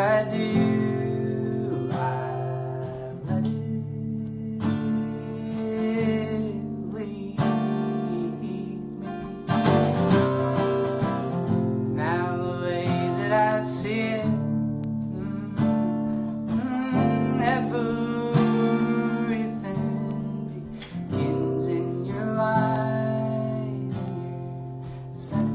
I do, I let it leave me. Now the way that I see it, everything begins in your light and your center.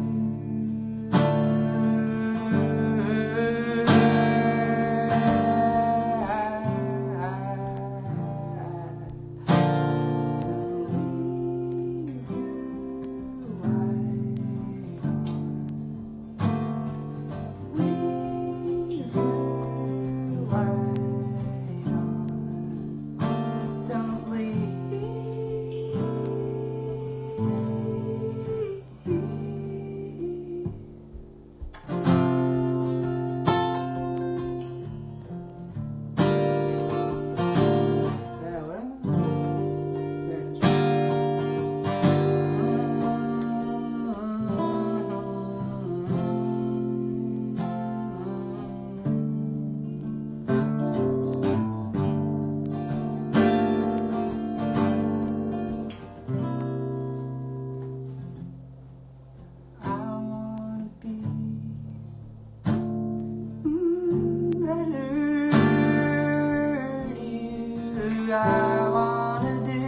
I wanna do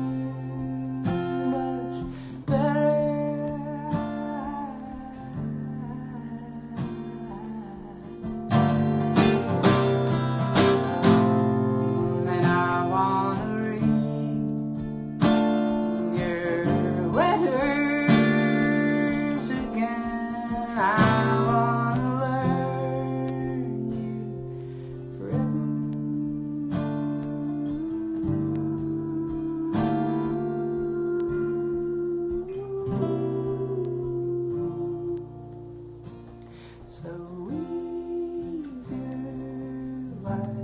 much better. And I wanna read your letters again. I wanna learn you forever. So leave your life.